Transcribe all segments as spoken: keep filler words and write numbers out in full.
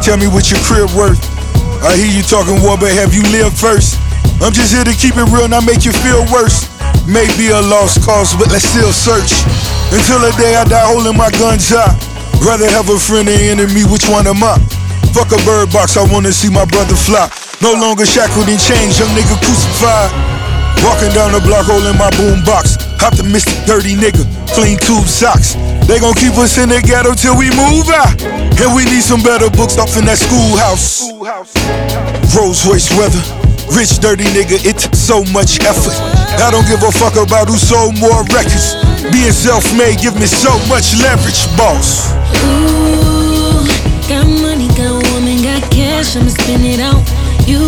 tell me what your crib worth. I hear you talking war, but have you lived first? I'm just here to keep it real, not make you feel worse. Maybe a lost cause, but let's still search. Until the day I die holding my guns high. Rather have a friend than enemy, which one am I? Fuck a bird box, I wanna see my brother fly. No longer shackled and chained, young nigga crucified. Walking down the block holding my boom box. Optimistic, dirty nigga, clean tube socks. They gon' keep us in the ghetto till we move out. And we need some better books off in that schoolhouse. Rolls Royce weather, rich dirty nigga, it took so much effort. I don't give a fuck about who sold more records. Being self-made give me so much leverage, boss. Ooh, got money, got woman, got cash, I'ma spend it on you.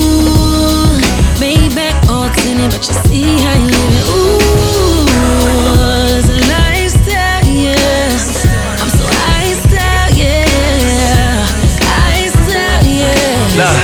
Maybach all tinted, but you see how you living. Ooh, it's a lifestyle, yeah. I'm so iced out, yeah. Iced out, yeah. Nah.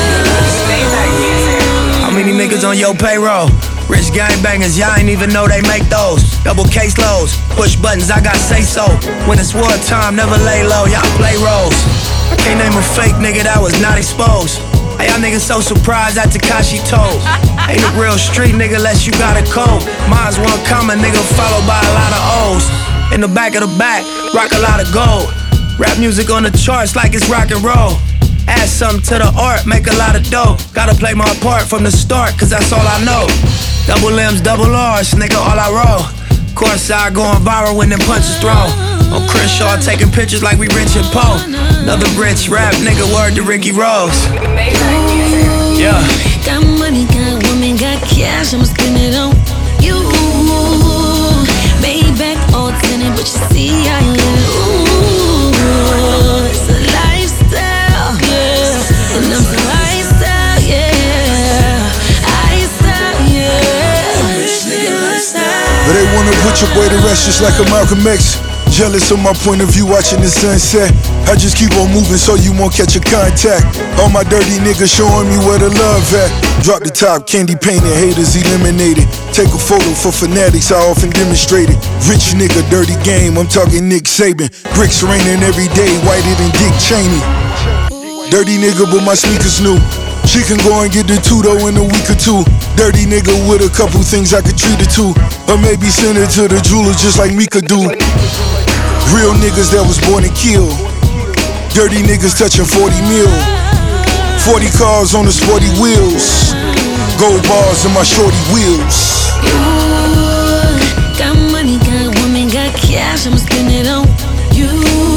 How many niggas on your payroll? Rich gangbangers, y'all ain't even know they make those. Double case loads, push buttons, I got say so. When it's wartime, never lay low, y'all play roles. I can't name a fake nigga that was not exposed. Hey, y'all niggas so surprised at Tekashi told. Ain't a real street nigga unless you got a code. Mine's one common nigga followed by a lot of O's. In the back of the back, rock a lot of gold. Rap music on the charts like it's rock and roll. Add something to the art, make a lot of dough. Gotta play my part from the start, cause that's all I know. Double M's, double R's, nigga, all I roll. Courtside going viral when them punches thrown. On Crenshaw taking pictures like we Rich and Poe. Another rich rap nigga, word to Ricky Rose. Yeah. Got money, got woman, got cash, I'ma spend it on you. Maybach all tinted, but you see how you live. Ooh, it's a lifestyle, yeah. And I'm so iced out, yeah. Iced out, yeah. Rich nigga lifestyle. But they wanna put your boy to rest just like a Malcolm X. Jealous of my point of view watching the sunset. I just keep on moving so you won't catch a contact. All my dirty niggas showing me where the love at. Drop the top, candy painted, haters eliminated. Take a photo for fanatics, I often demonstrate it. Rich nigga, dirty game, I'm talking Nick Saban. Bricks raining every day, whiter than Dick Cheney. Dirty nigga, but my sneakers new. She can go and get the two though in a week or two. Dirty nigga with a couple things I could treat her to. Or maybe send her to the jeweler just like me could do. Real niggas that was born to kill. Dirty niggas touching forty mil. forty cars on the sporty wheels. Gold bars in my shorty wheels. Ooh, got money, got woman, got cash, I'ma spend it on you.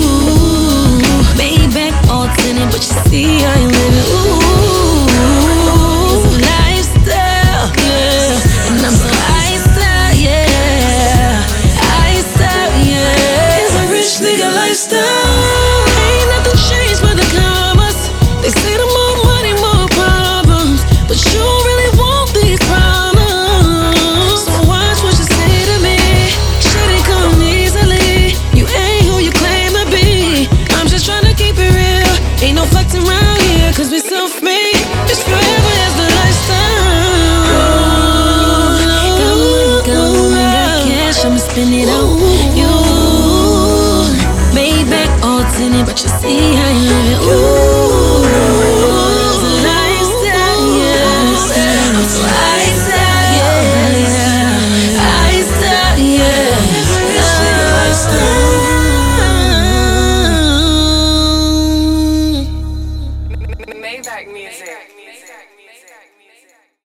Maybach all tinted, but you see how you living. Ooh, it's a lifestyle, yeah. And I'm so iced out, yeah. Iced out, yeah. It's a rich nigga lifestyle. Ain't nothing changed but the commas. They say the more money, more problems, but you don't really want these problems. So watch what you say to me. Shit ain't come easily. You ain't who you claim to be. I'm just trying to keep it real. Ain't no flexing around here, cause we self-made. It's forever as the lifestyle. Got money, got woman, got cash, I'ma spend it on you. Maybach all tinted, but you see how you living. Ooh, it's a lifestyle, yeah. I'm so iced out, yeah. Iced out, yeah. It's a lifestyle. Maybach music.